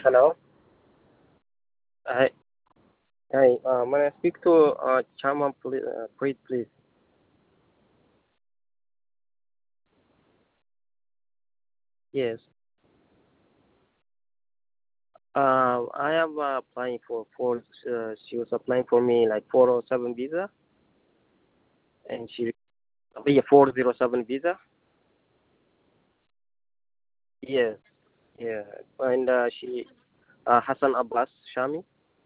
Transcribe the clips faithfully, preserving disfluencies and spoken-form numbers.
Hello. Hi. Hi. Uh, may I speak to uh, Chama, please? Uh, Preet, please. Yes. Uh, I am uh, applying for for. Uh, she was applying for me like four oh seven visa, and she yeah four oh seven visa. Yes. Yeah. And uh, she uh, Hassan Abbas Shami.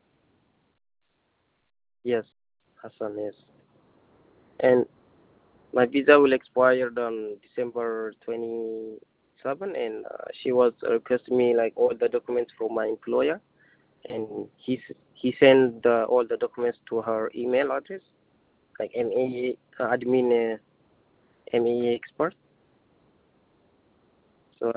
Yes. Hassan. Yes. And my visa will expire on December twenty seven, and uh, she was requesting me like all the documents from my employer, and he s- he sent uh, all the documents to her email address, like M A uh, admin uh, M A E expert. So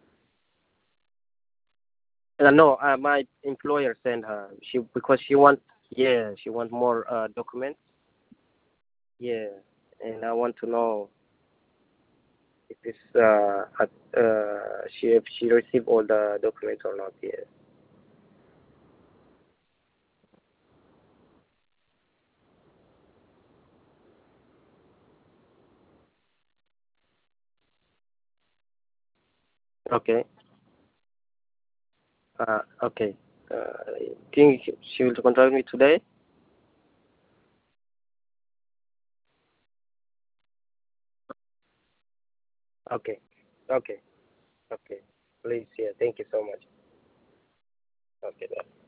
uh, no, uh, my employer sent her. She because she want yeah she want more uh, documents. Yeah, and I want to know if this uh, uh uh, she if she received all the documents or not. Yeah. Okay. Uh, okay. Uh, think she will contact me today? Okay. Okay. Okay. Please, yeah. Thank you so much. Okay, bye.